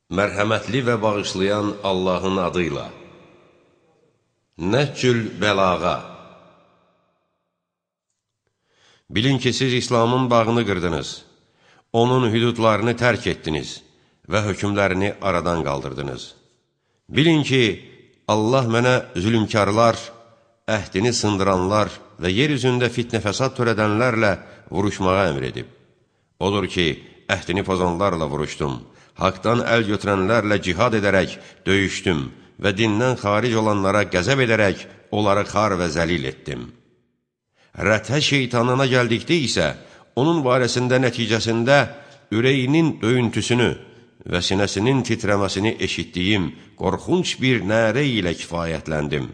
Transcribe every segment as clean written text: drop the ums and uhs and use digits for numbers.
Mərhəmətli və bağışlayan Allahın adıyla. Nəhcül bəlağa. Bilin ki, siz İslamın bağını qırdınız, onun hüdudlarını tərk etdiniz və hökmlərini aradan qaldırdınız. Bilin ki, Allah mənə zülümkarlar, əhdini sındıranlar və yer üzündə fitnə-fəsad törədənlərlə vuruşmağa əmr edib. Odur ki, əhdini pozanlarla vuruşdum, haqdan əl götürənlərlə cihad edərək döyüşdüm və dindən xaric olanlara qəzəb edərək onları xar və zəlil etdim. Rətə şeytanına gəldikdə isə, onun barəsində nəticəsində ürəyinin döyüntüsünü və sinəsinin titrəməsini eşitdiyim qorxunc bir nərə ilə kifayətləndim.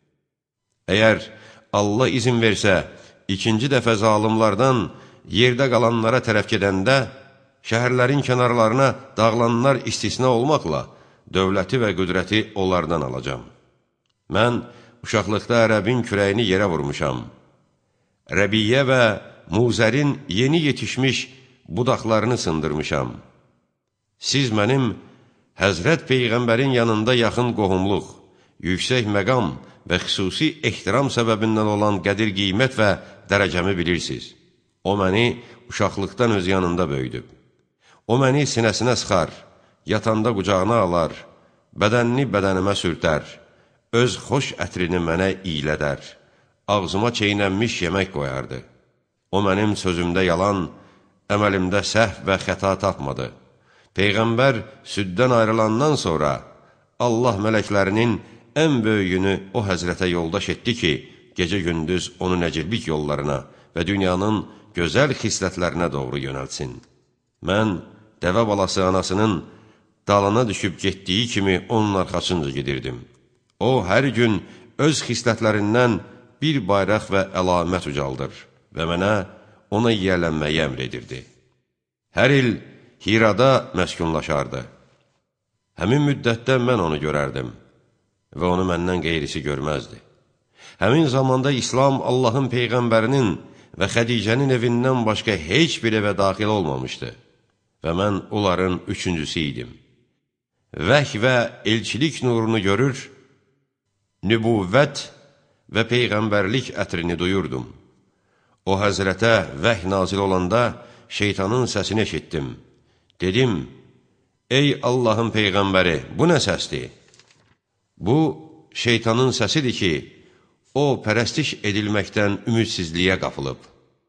Əgər Allah izin versə, ikinci dəfə zalımlardan yerdə qalanlara tərəf gedəndə, şəhərlərin kənarlarına dağılanlar istisna olmaqla, dövləti və qüdrəti onlardan alacam. Mən uşaqlıqda ərəbin kürəyini yerə vurmuşam. Rəbiyyə və Muzərin yeni yetişmiş budaqlarını sındırmışam. Siz mənim Həzrət Peyğəmbərin yanında yaxın qohumluq, yüksək məqam və xüsusi ehtiram səbəbindən olan qədir qiymət və dərəcəmi bilirsiniz. O məni uşaqlıqdan öz yanında böyüdüb. O məni sinəsinə sıxar, yatanda qucağına alar, bədənini bədənimə sürtər, öz xoş ətrini mənə iylədər, ağzıma çeynənmiş yemək qoyardı. O mənim sözümdə yalan, əməlimdə səhv və xəta tapmadı. Peyğəmbər süddən ayrılandan sonra Allah mələklərinin ən böyüyünü o həzrətə yoldaş etdi ki, gecə-gündüz onu nəciblik yollarına və dünyanın gözəl xislətlərinə doğru yönəltsin. Mən dəvə balası anasının dalına düşüb getdiyi kimi onun arxasınca gedirdim. O, hər gün öz xislətlərindən bir bayraq və əlamət ucaldır və mənə ona yiyələnməyi əmr edirdi. Hər il Hirada məskunlaşardı. Həmin müddətdə mən onu görərdim və onu məndən qeyrisi görməzdi. Həmin zamanda İslam Allahın Peyğəmbərinin və Xədicənin evindən başqa heç bir evə daxil olmamışdı və mən onların üçüncüsü idim. Vəhy və elçilik nurunu görür, nübüvvət və Peyğəmbərlik ətrini duyurdum. O həzrətə vəhy nazil olanda şeytanın səsini eşitdim. Dedim, ey Allahın Peyğəmbəri, bu nə səsdir? Bu, şeytanın səsidir ki, o pərəstiş edilməkdən ümidsizliyə qapılıb.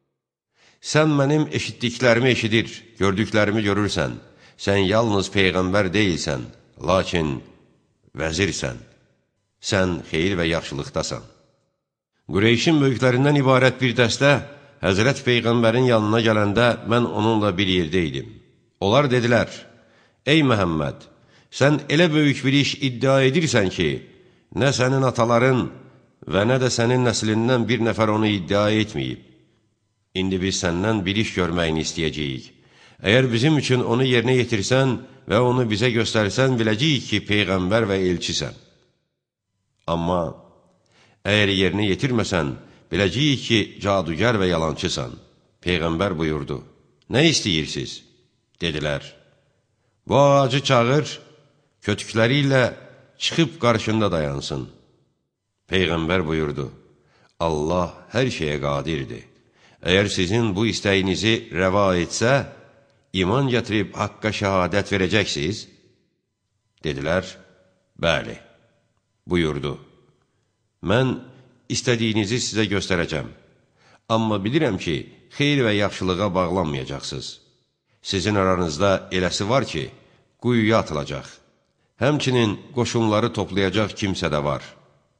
Sən mənim eşitdiklərimi eşidir, gördüklərimi görürsən. Sən yalnız Peyğəmbər deyilsən, lakin vəzirsən. Sən xeyir və yaxşılıqdasan. Qureyşin böyüklərindən ibarət bir dəstə Həzrət Peyğəmbərin yanına gələndə mən onunla bir yerdə idim. Onlar dedilər, ey Məhəmməd, sən elə böyük bir iş iddia edirsən ki, nə sənin ataların və nə də sənin nəslindən bir nəfər onu iddia etməyib. İndi biz səndən bir iş görməyini istəyəcəyik. Əgər bizim üçün onu yerinə yetirsən və onu bizə göstərsən, biləcəyik ki, Peyğəmbər və elçisən. Amma əgər yerinə yetirməsən, biləcəyik ki, cadugər və yalançısan. Peyğəmbər buyurdu, nə istəyirsiniz? Dedilər, bu ağacı çağır, kötükləri ilə çıxıb qarşında dayansın. Peyğəmbər buyurdu, Allah hər şeyə qadirdir. Əgər sizin bu istəyinizi rəva etsə, iman gətirib haqqa şəhadət verəcəksiniz? Dedilər, bəli. Buyurdu, mən istədiyinizi sizə göstərəcəm. Amma bilirəm ki, xeyir və yaxşılığa bağlanmayacaqsınız. Sizin aranızda eləsi var ki, quyuya atılacaq. Həmçinin qoşunları toplayacaq kimsə də var.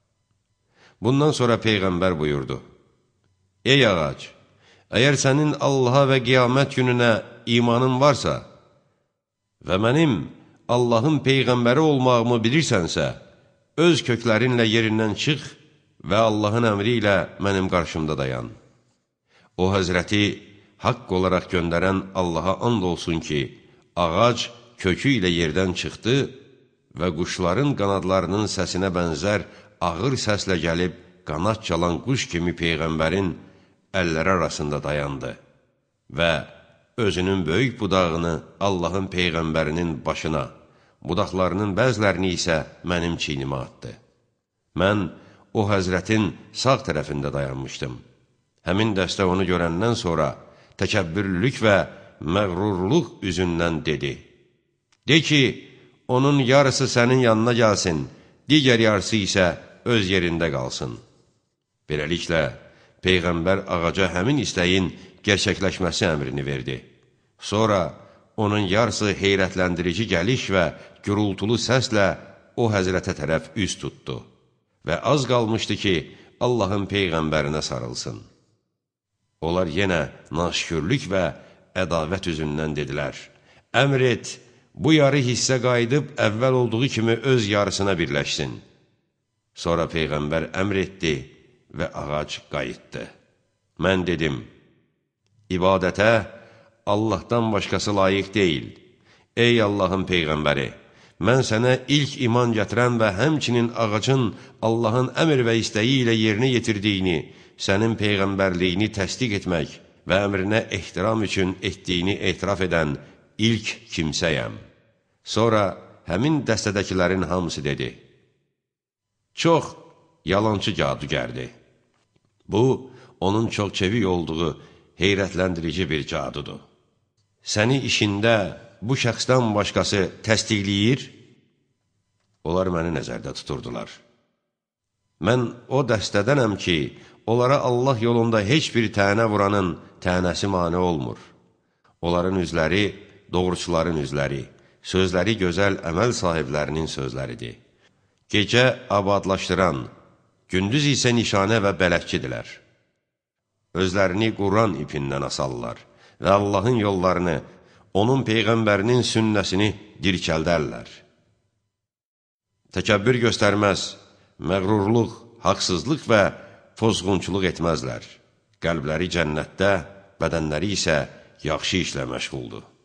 Bundan sonra Peyğəmbər buyurdu, ey ağac, əgər sənin Allaha və qiyamət gününə imanın varsa və mənim Allahın Peyğəmbəri olmağımı bilirsənsə, öz köklərinlə yerindən çıx və Allahın əmri ilə mənim qarşımda dayan. O həzrəti haqq olaraq göndərən Allaha and olsun ki, ağac kökü ilə yerdən çıxdı və quşların qanadlarının səsinə bənzər ağır səslə gəlib qanad çalan quş kimi Peyğəmbərin əlləri arasında dayandı və özünün böyük budağını Allahın Peyğəmbərinin başına, budaqlarının bəzilərini isə mənim çiynimə atdı. Mən o həzrətin sağ tərəfində dayanmışdım. Həmin dəstə onu görəndən sonra təkəbbürlülük və məğrurluq üzündən dedi. De ki, onun yarısı sənin yanına gəlsin, digər yarısı isə öz yerində qalsın. Beləliklə, Peyğəmbər ağaca həmin istəyin gerçəkləşməsi əmrini verdi. Sonra onun yarısı heyrətləndirici gəliş və gürultulu səslə o həzrətə tərəf üz tutdu və az qalmışdı ki, Allahın Peyğəmbərinə sarılsın. Onlar yenə naşükürlük və ədavət üzündən dedilər, əmr et, bu yarı hissə qayıdıb əvvəl olduğu kimi öz yarısına birləşsin. Sonra Peyğəmbər əmr etdi və ağac qayıtdı. Mən dedim, ibadətə Allahdan başqası layiq deyil. Ey Allahın Peyğəmbəri, mən sənə ilk iman gətirən və həmçinin ağacın Allahın əmr və istəyi ilə yerinə yetirdiyini, sənin Peyğəmbərliyini təsdiq etmək və əmrinə ehtiram üçün etdiyini etiraf edən ilk kimsəyəm. Sonra həmin dəstədəkilərin hamısı dedi, çox yalancı cadugərdir. Bu, onun çox çevik olduğu heyrətləndirici bir cadudur. Səni işində bu şəxsdən başqası təsdiqləyir? Onlar məni nəzərdə tuturdular. Mən o dəstədənəm ki, onlara Allah yolunda heç bir tənə vuranın tənəsi mane olmur. Onların üzləri doğruçuların üzləri, sözləri gözəl əməl sahiblərinin sözləridir. Gecə abadlaşdıran, gündüz isə nişanə və bələdçidirlər. Özlərini Quran ipindən asarlar və Allahın yollarını, onun Peyğəmbərinin sünnəsini dirçəldərlər. Təkəbbür göstərməz, məğrurluq, haqsızlıq və pozğunçuluq etməzlər. Qəlbləri cənnətdə, bədənləri isə yaxşı işlə məşğuldur.